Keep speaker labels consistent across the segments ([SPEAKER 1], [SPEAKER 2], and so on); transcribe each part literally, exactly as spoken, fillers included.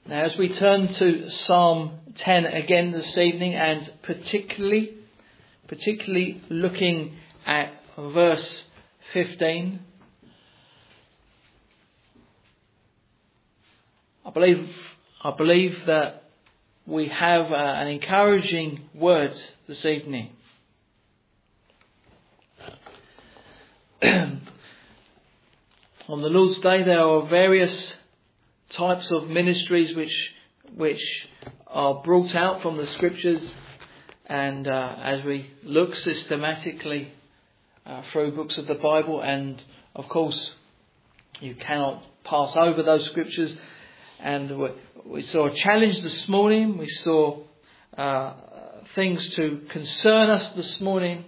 [SPEAKER 1] Now, as we turn to Psalm ten again this evening, and particularly, particularly looking at verse fifteen, I believe, I believe that we have uh, an encouraging word this evening. On the Lord's Day, there are various types of ministries which which are brought out from the Scriptures, and uh, as we look systematically uh, through books of the Bible, and of course you cannot pass over those Scriptures. And we, we saw a challenge this morning. We saw uh, things to concern us this morning.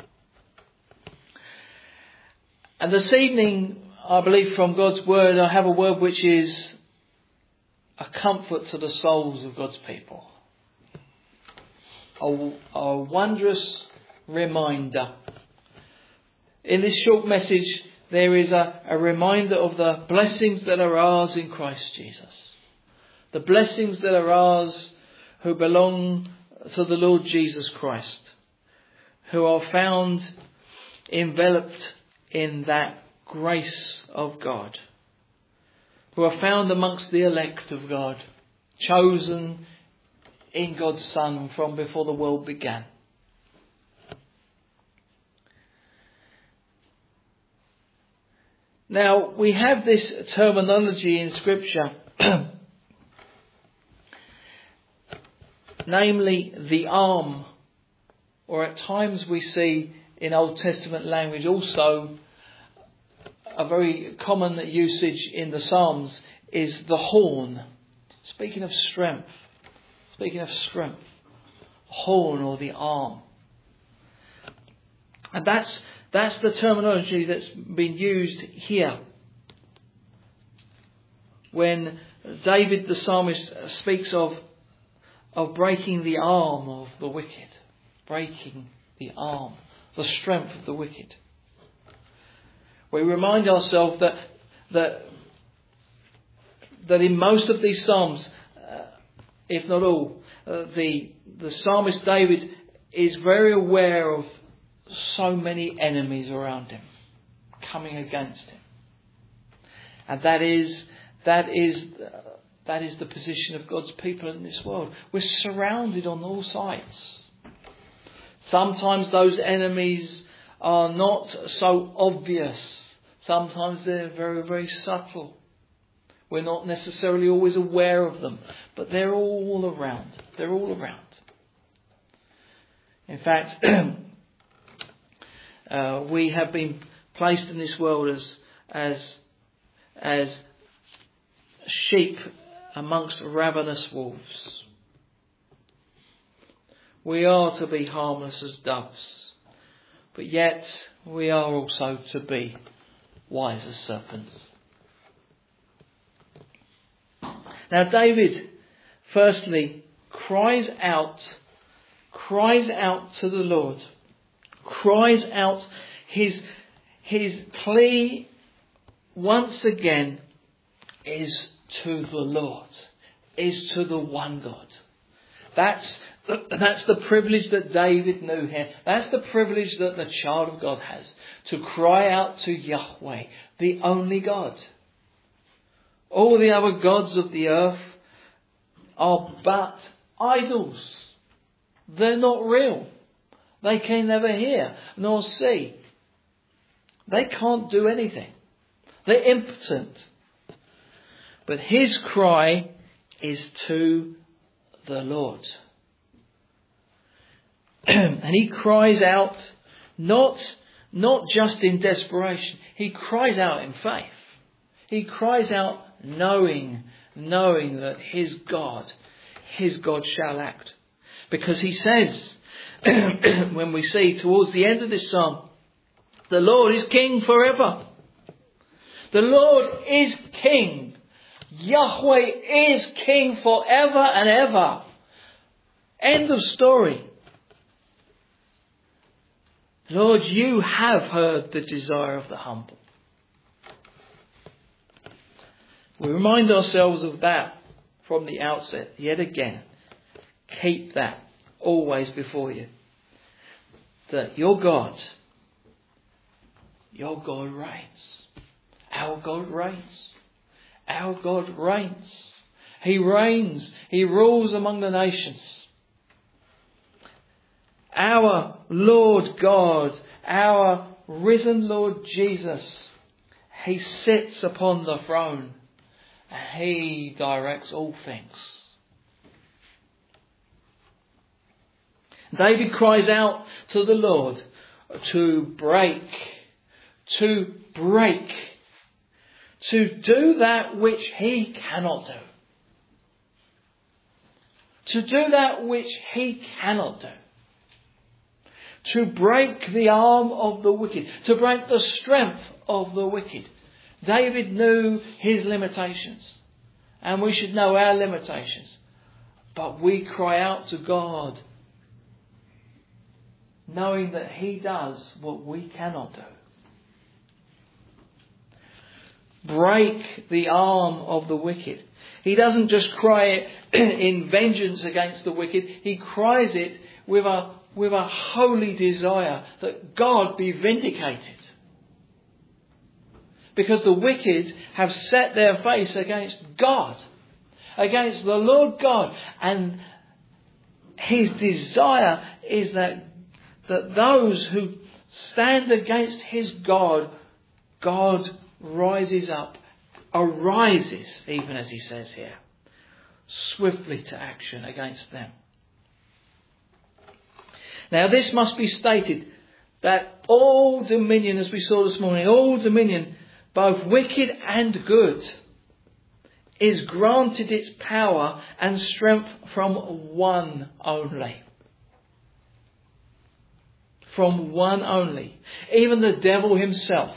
[SPEAKER 1] And this evening, I believe from God's Word, I have a word which is a comfort to the souls of God's people. A, a wondrous reminder. In this short message, there is a, a reminder of the blessings that are ours in Christ Jesus. The blessings that are ours who belong to the Lord Jesus Christ, who are found enveloped in that grace of God, who are found amongst the elect of God, chosen in God's Son from before the world began. Now, we have this terminology in Scripture, namely the arm, or at times we see in Old Testament language also a very common usage in the Psalms is the horn. Speaking of strength, speaking of strength, horn or the arm. And that's that's the terminology that's been used here. When David the psalmist speaks of of breaking the arm of the wicked, breaking the arm, the strength of the wicked. We remind ourselves that that that in most of these psalms, uh, if not all, uh, the the psalmist David is very aware of so many enemies around him, coming against him, and that is that is uh, that is the position of God's people in this world. We're surrounded on all sides. Sometimes those enemies are not so obvious. Sometimes they're very, very subtle. We're not necessarily always aware of them, but they're all around. They're all around. In fact, uh, we have been placed in this world as as as sheep amongst ravenous wolves. We are to be harmless as doves, but yet we are also to be wise as serpents. Now David, firstly, cries out, cries out to the Lord, cries out his, his plea once again is to the Lord, is to the one God. That's That's the privilege that David knew here. That's the privilege that the child of God has, to cry out to Yahweh, the only God. All the other gods of the earth are but idols. They're not real. They can never hear nor see. They can't do anything. They're impotent. But his cry is to the Lord. And he cries out not, not just in desperation. He cries out in faith. He cries out knowing, knowing that his God, his God shall act. Because he says, when we see towards the end of this psalm, the Lord is king forever. The Lord is king. Yahweh is king forever and ever. End of story. Lord, you have heard the desire of the humble. We remind ourselves of that from the outset, yet again, keep that always before you. That your God, your God reigns. Our God reigns. Our God reigns. He reigns. He rules among the nations. Our Lord God, our risen Lord Jesus, He sits upon the throne and He directs all things. David cries out to the Lord to break, to break, to do that which He cannot do. To do that which He cannot do. To break the arm of the wicked. To break the strength of the wicked. David knew his limitations. And we should know our limitations. But we cry out to God, knowing that He does what we cannot do. Break the arm of the wicked. He doesn't just cry it in vengeance against the wicked. He cries it with a, with a holy desire that God be vindicated. Because the wicked have set their face against God, against the Lord God. And His desire is that, that those who stand against His God, God rises up, arises, even as He says here, swiftly to action against them. Now this must be stated, that all dominion, as we saw this morning, all dominion, both wicked and good, is granted its power and strength from one only. From one only. Even the devil himself,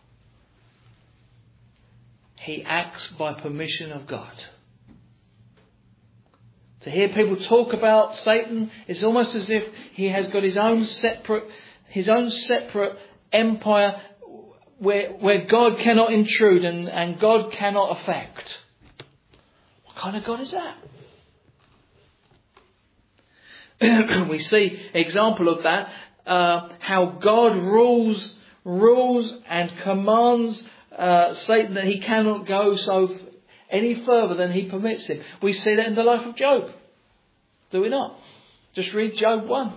[SPEAKER 1] he acts by permission of God. To hear people talk about Satan, it's almost as if he has got his own separate, his own separate empire where, where God cannot intrude and, and God cannot affect. What kind of God is that? We see example of that, uh, how God rules, rules and commands uh, Satan that he cannot go so any further than he permits him. We see that in the life of Job. Do we not? Just read Job one.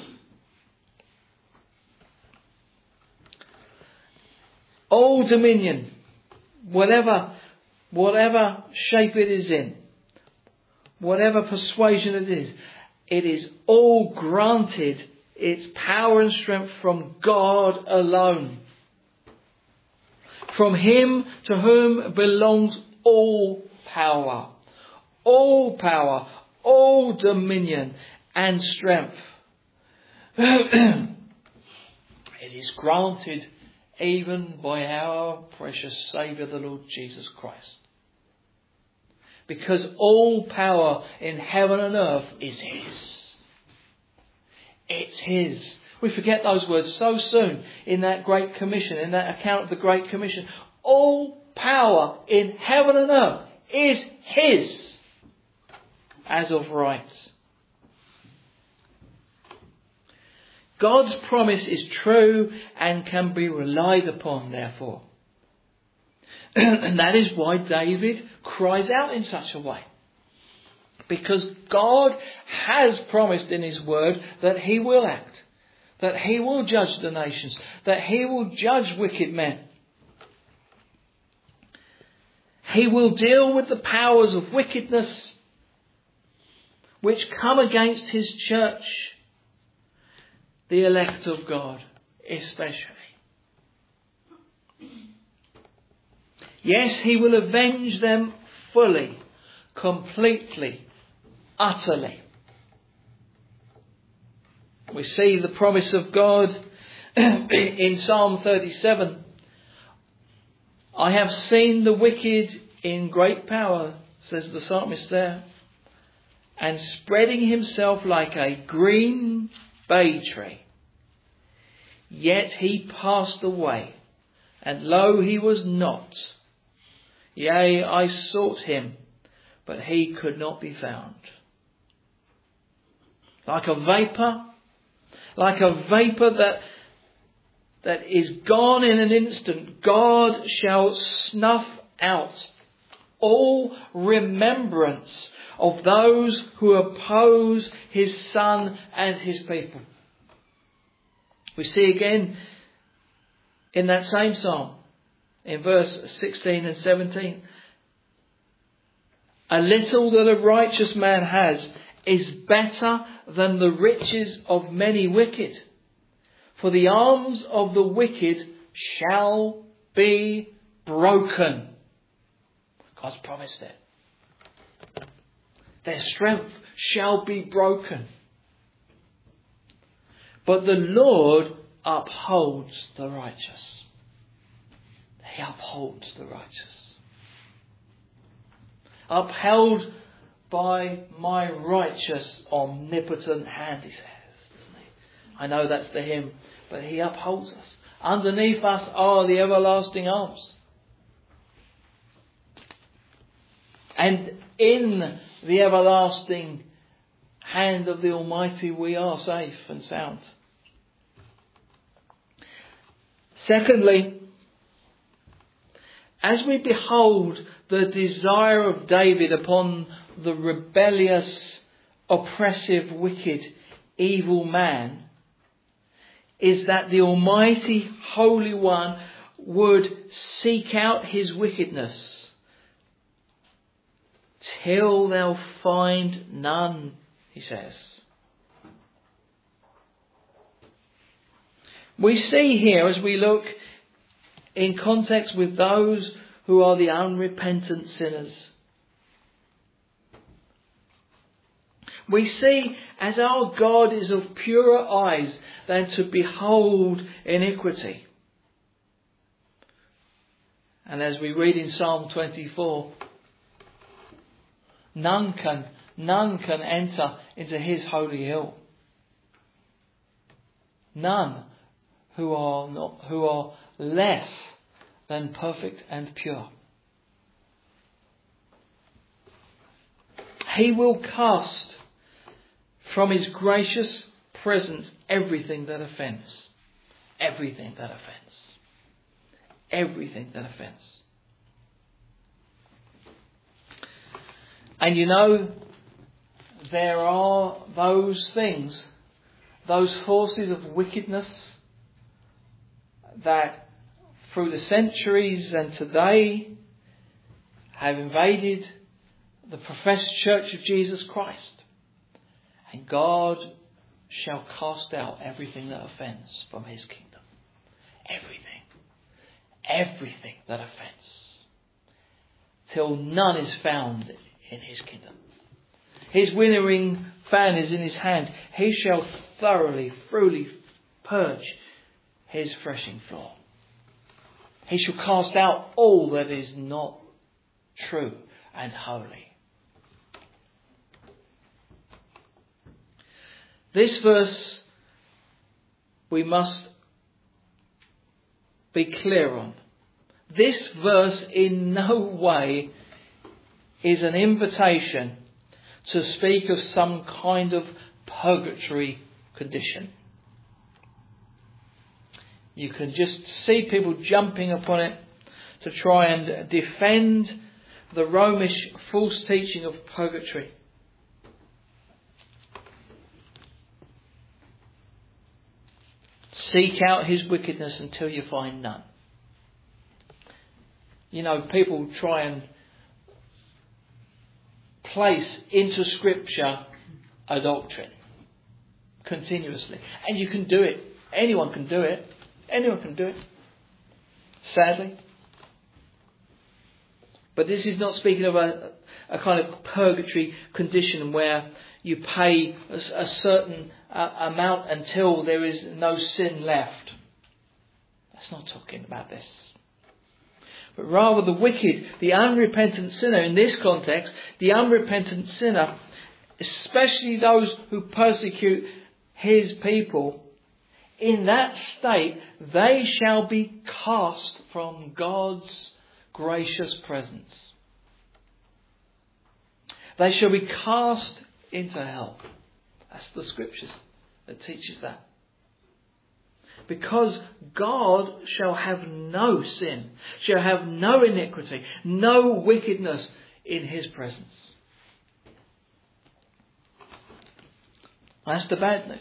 [SPEAKER 1] All dominion, whatever, whatever shape it is in, whatever persuasion it is, it is all granted its power and strength from God alone. From Him to whom belongs all power, all power, all dominion and strength. It is granted even by our precious Saviour, the Lord Jesus Christ. Because all power in heaven and earth is His. It's His. We forget those words so soon in that Great Commission, in that account of the Great Commission. All power in heaven and earth is His, as of right. God's promise is true and can be relied upon, therefore. And that is why David cries out in such a way. Because God has promised in His word that He will act, that He will judge the nations, that He will judge wicked men. He will deal with the powers of wickedness which come against His church, the elect of God especially. Yes, He will avenge them fully, completely, utterly. We see the promise of God in Psalm thirty-seven. I have seen the wicked in great power, says the psalmist there, and spreading himself like a green bay tree. Yet he passed away, and lo, he was not. Yea, I sought him, but he could not be found. Like a vapour, like a vapour that, that is gone in an instant, God shall snuff out all remembrance of those who oppose his Son and his people. We see again in that same psalm, in verse sixteen and seventeen, a little that a righteous man has is better than the riches of many wicked. For the arms of the wicked shall be broken. God's promised it. Their strength shall be broken. But the Lord upholds the righteous. He upholds the righteous. Upheld by my righteous, omnipotent hand, he says, doesn't he? I know that's the hymn, but he upholds us. Underneath us are the everlasting arms. And in the everlasting hand of the Almighty we are safe and sound. Secondly, as we behold the desire of David upon the rebellious, oppressive, wicked, evil man, is that the Almighty Holy One would seek out his wickedness till thou find none, he says. We see here, as we look in context with those who are the unrepentant sinners, we see as our God is of purer eyes than to behold iniquity. And as we read in Psalm twenty-four, none can, none can enter into his holy hill. None who are not, who are less than perfect and pure. He will cast from his gracious presence everything that offends. Everything that offends. Everything that offends. And you know, there are those things, those forces of wickedness that through the centuries and today have invaded the professed Church of Jesus Christ. And God shall cast out everything that offends from his kingdom. Everything. Everything that offends. Till none is found in his kingdom. His winnowing fan is in his hand. He shall thoroughly, thoroughly purge his threshing floor. He shall cast out all that is not true and holy. This verse we must be clear on. This verse in no way is an invitation to speak of some kind of purgatory condition. You can just see people jumping upon it to try and defend the Romish false teaching of purgatory. Seek out his wickedness until you find none. You know, people try and place into Scripture a doctrine continuously. And you can do it. Anyone can do it. Anyone can do it. Sadly. But this is not speaking of a, a kind of purgatory condition where you pay a, a certain uh, amount until there is no sin left. That's not talking about this. But rather the wicked, the unrepentant sinner, in this context, the unrepentant sinner, especially those who persecute his people, in that state they shall be cast from God's gracious presence. They shall be cast into hell. That's the scriptures that teaches that. Because God shall have no sin, shall have no iniquity, no wickedness in his presence. That's the bad news.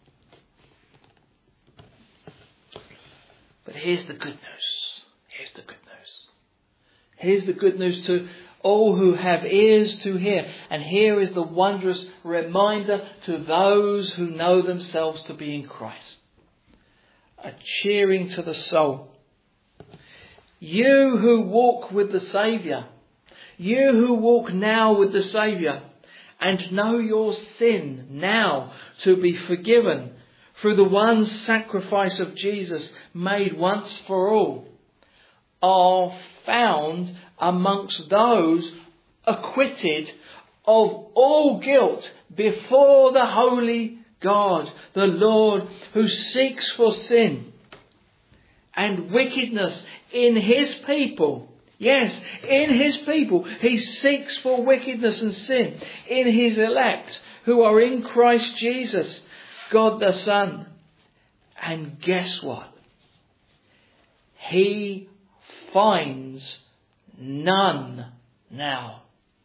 [SPEAKER 1] But here's the good news. Here's the good news. Here's the good news to all who have ears to hear. And here is the wondrous reminder to those who know themselves to be in Christ. A cheering to the soul. You who walk with the Saviour, you who walk now with the Saviour, and know your sin now to be forgiven through the one sacrifice of Jesus made once for all, are found amongst those acquitted of all guilt before the holy God, the Lord, who seeks for sin and wickedness in his people. Yes, in his people. He seeks for wickedness and sin in his elect who are in Christ Jesus, God the Son. And guess what? He finds none now.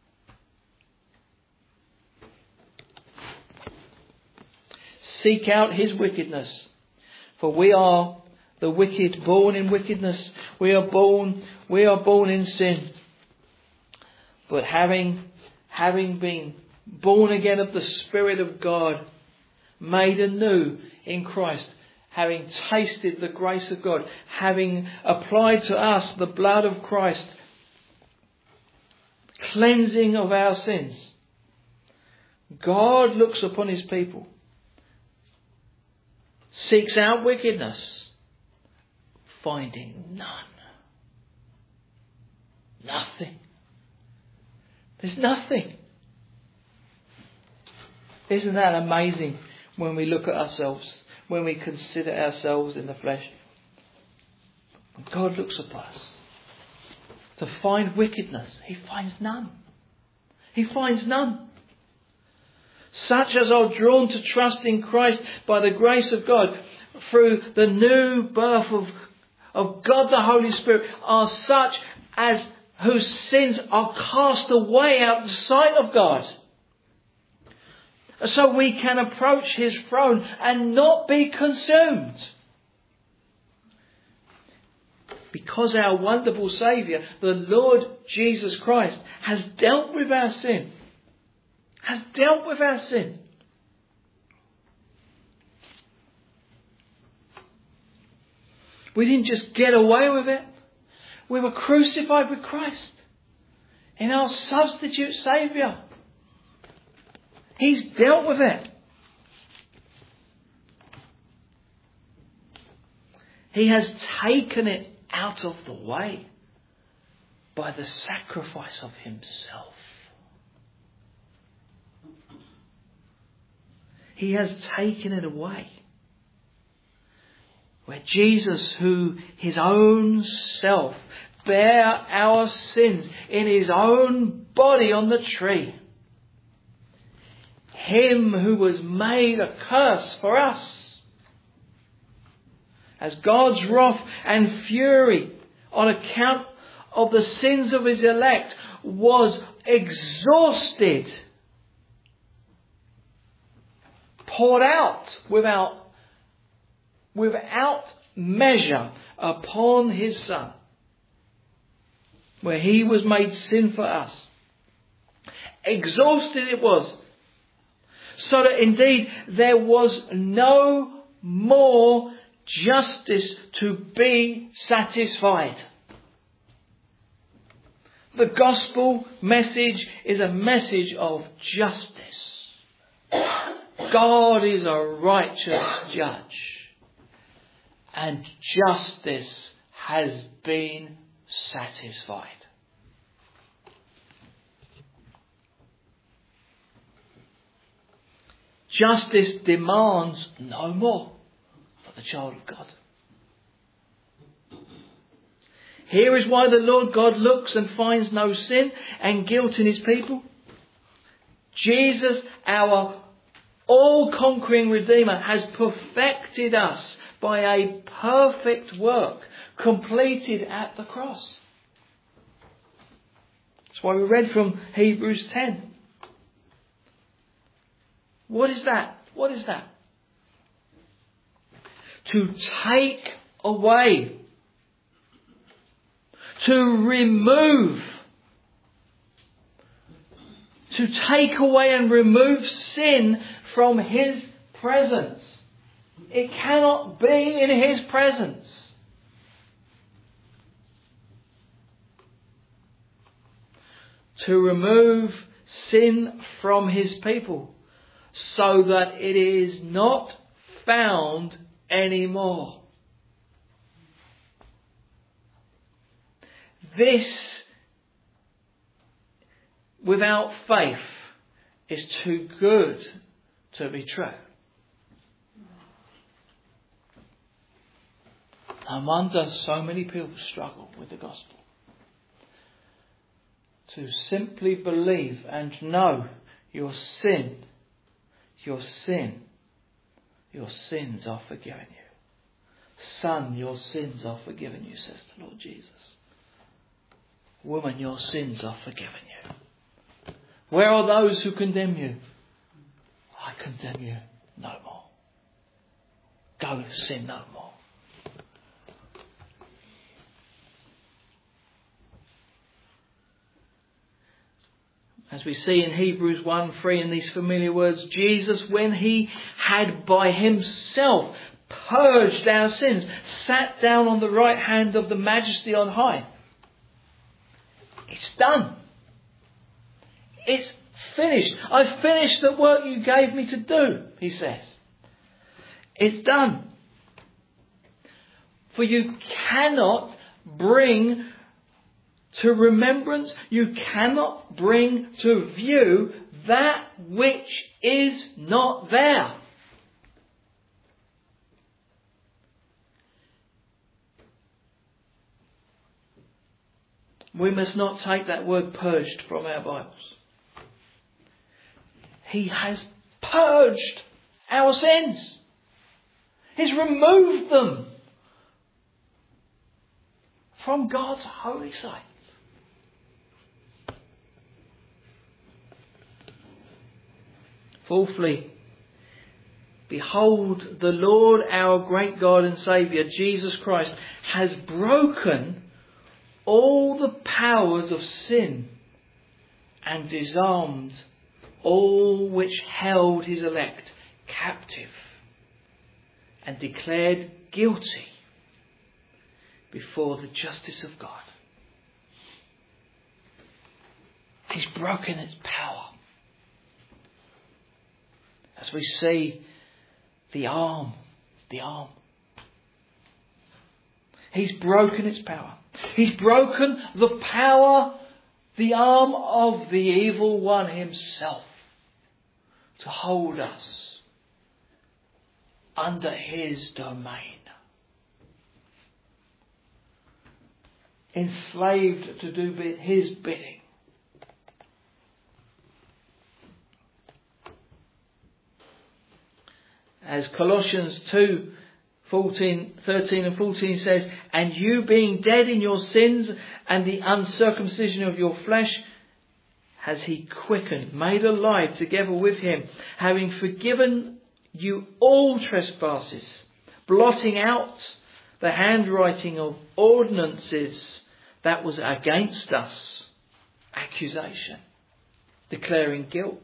[SPEAKER 1] Seek out his wickedness, for we are the wicked, born in wickedness. We are born, we are born in sin. But having, having been born again of the Spirit of God, made anew in Christ, having tasted the grace of God, having applied to us the blood of Christ, cleansing of our sins, God looks upon his people, seeks out wickedness, finding none. Nothing. There's nothing. Isn't that amazing when we look at ourselves, when we consider ourselves in the flesh? When God looks upon us to find wickedness, he finds none. He finds none. Such as are drawn to trust in Christ by the grace of God through the new birth of, of God the Holy Spirit are such as whose sins are cast away out of the sight of God. So we can approach his throne and not be consumed. Because our wonderful Saviour, the Lord Jesus Christ, has dealt with our sin. Has dealt with our sin. We didn't just get away with it. We were crucified with Christ in our substitute Saviour. He's dealt with it. He has taken it out of the way by the sacrifice of himself. He has taken it away. Where Jesus, who his own self bare our sins in his own body on the tree. Him who was made a curse for us. As God's wrath and fury on account of the sins of his elect was exhausted, poured out without, without measure upon his Son, where he was made sin for us. Exhausted it was, so that indeed there was no more justice to be satisfied. The gospel message is a message of justice. God is a righteous judge, and justice has been satisfied. Justice demands no more for the child of God. Here is why the Lord God looks and finds no sin and guilt in his people. Jesus, our all-conquering Redeemer, has perfected us by a perfect work completed at the cross. That's why we read from Hebrews ten. What is that? What is that? To take away, to remove, to take away and remove sin from His presence. It cannot be in His presence. To remove sin from His people, so that it is not found anymore. This, without faith, is too good to be true. No wonder so many people struggle with the gospel. To simply believe and know your sin, your sin, your sins are forgiven you. Son, your sins are forgiven you, says the Lord Jesus. Woman, your sins are forgiven you. Where are those who condemn you? I condemn you no more. Go, sin no more. As we see in Hebrews one three in these familiar words, Jesus, when He had by Himself purged our sins, sat down on the right hand of the Majesty on high. It's done. It's finished. I've finished the work you gave me to do, He says. It's done. For you cannot bring to remembrance, you cannot bring to view that which is not there. We must not take that word purged from our Bibles. He has purged our sins. He's removed them from God's holy sight. Fourthly, behold, the Lord, our great God and Saviour, Jesus Christ, has broken all the powers of sin and disarmed all which held His elect captive and declared guilty before the justice of God. He's broken its power. As we see the arm, the arm. He's broken its power. He's broken the power, the arm of the evil one himself to hold us under his domain. Enslaved to do his bidding. As Colossians two, fourteen, thirteen and fourteen says, and you being dead in your sins and the uncircumcision of your flesh, has he quickened, made alive together with him, having forgiven you all trespasses, blotting out the handwriting of ordinances that was against us, accusation, declaring guilt,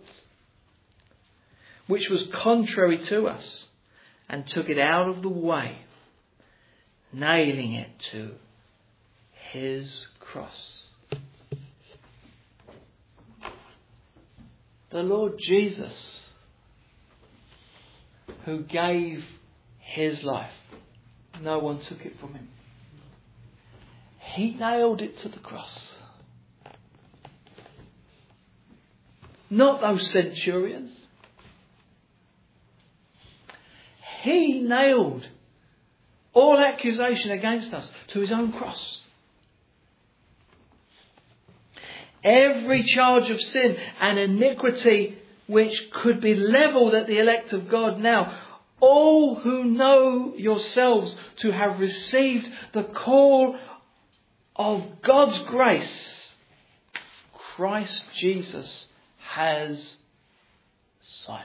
[SPEAKER 1] which was contrary to us, and took it out of the way, nailing it to his cross. The Lord Jesus, who gave his life, no one took it from him. He nailed it to the cross. Not those centurions. He nailed all accusation against us to his own cross. Every charge of sin and iniquity which could be levelled at the elect of God now. All who know yourselves to have received the call of God's grace, Christ Jesus has silenced.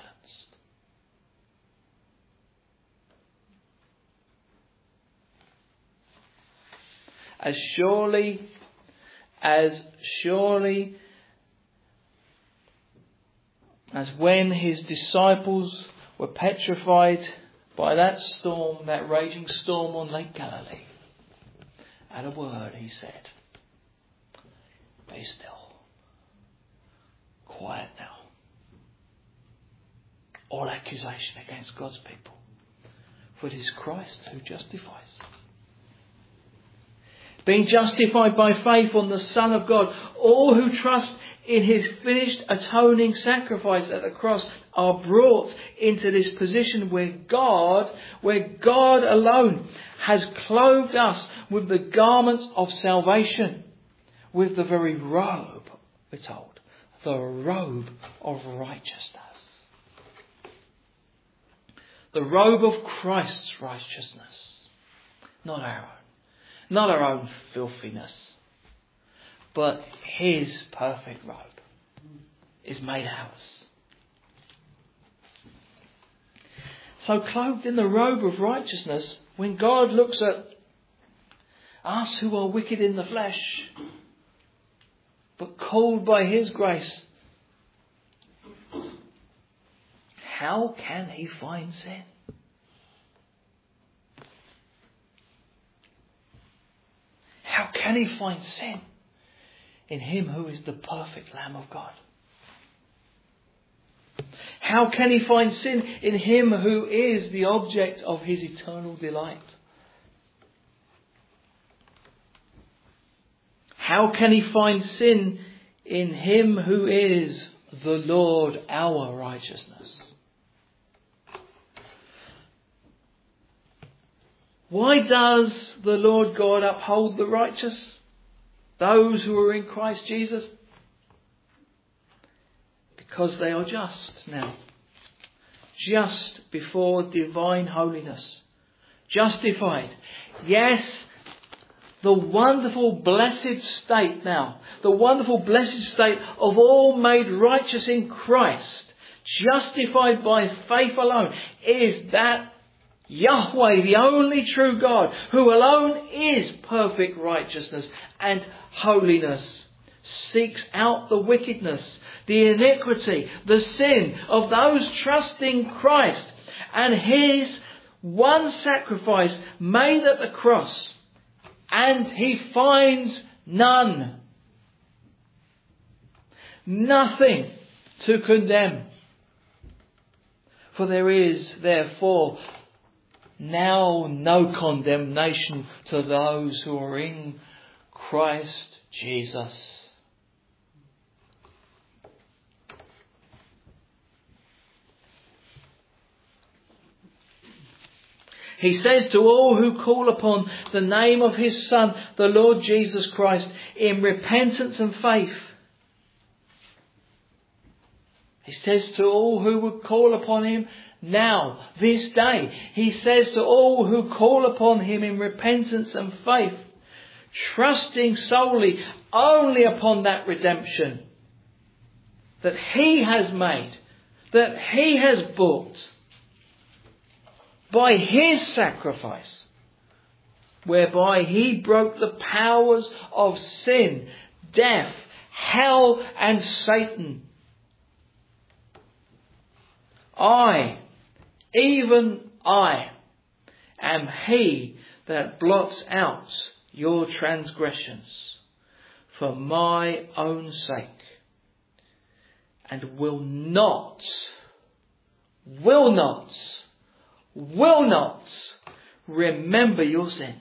[SPEAKER 1] As surely, as surely as when his disciples were petrified by that storm, that raging storm on Lake Galilee, at a word he said, "Be still. Quiet now." All accusation against God's people. For it is Christ who justifies. Being justified by faith on the Son of God, all who trust in his finished atoning sacrifice at the cross are brought into this position where God, where God alone has clothed us with the garments of salvation, with the very robe, we're told, the robe of righteousness. The robe of Christ's righteousness, not our own. Not our own filthiness, but his perfect robe is made ours. So clothed in the robe of righteousness, when God looks at us who are wicked in the flesh, but called by his grace, how can he find sin? How can he find sin in him who is the perfect Lamb of God? How can he find sin in him who is the object of his eternal delight? How can he find sin in him who is the Lord our righteousness? Why does the Lord God uphold the righteous, those who are in Christ Jesus? Because they are just now, just before divine holiness, justified. Yes, the wonderful blessed state now, the wonderful blessed state of all made righteous in Christ, justified by faith alone, is that Yahweh, the only true God, who alone is perfect righteousness and holiness, seeks out the wickedness, the iniquity, the sin of those trusting Christ, and his one sacrifice made at the cross, and he finds none, nothing to condemn. For there is, therefore, now no condemnation to those who are in Christ Jesus. He says to all who call upon the name of his Son, the Lord Jesus Christ, in repentance and faith. He says to all who would call upon him now, this day, he says to all who call upon him in repentance and faith, trusting solely only upon that redemption that he has made, that he has bought by his sacrifice, whereby he broke the powers of sin, death, hell and Satan. I, even I, am he that blots out your transgressions for my own sake, and will not, will not, will not remember your sins.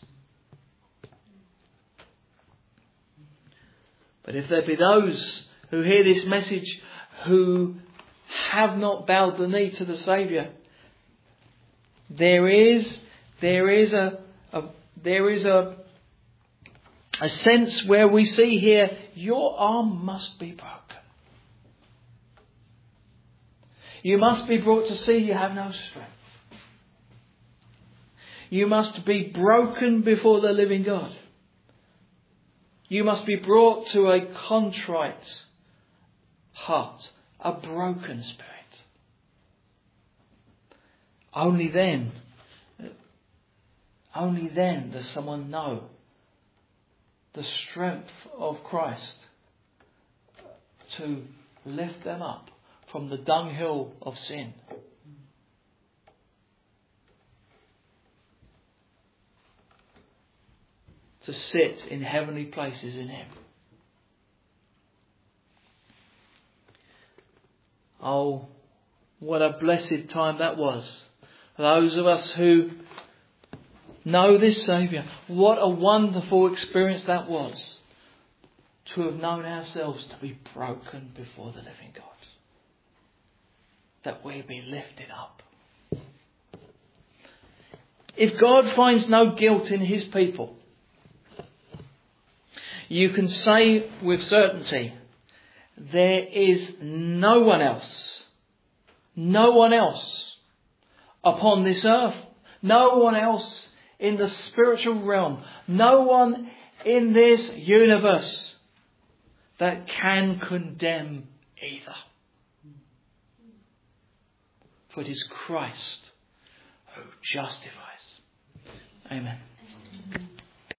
[SPEAKER 1] But if there be those who hear this message who have not bowed the knee to the Saviour, there is there is a, a there is a a sense where we see here, your arm must be broken. You must be brought to see you have no strength. You must be broken before the living God. You must be brought to a contrite heart, a broken spirit. Only then, only then does someone know the strength of Christ to lift them up from the dunghill of sin. To sit in heavenly places in Him. Oh, what a blessed time that was. Those of us who know this Saviour, what a wonderful experience that was. To have known ourselves to be broken before the living God. That we be lifted up. If God finds no guilt in His people, you can say with certainty, there is no one else, no one else upon this earth, no one else in the spiritual realm, no one in this universe that can condemn either. For it is Christ who justifies. Amen.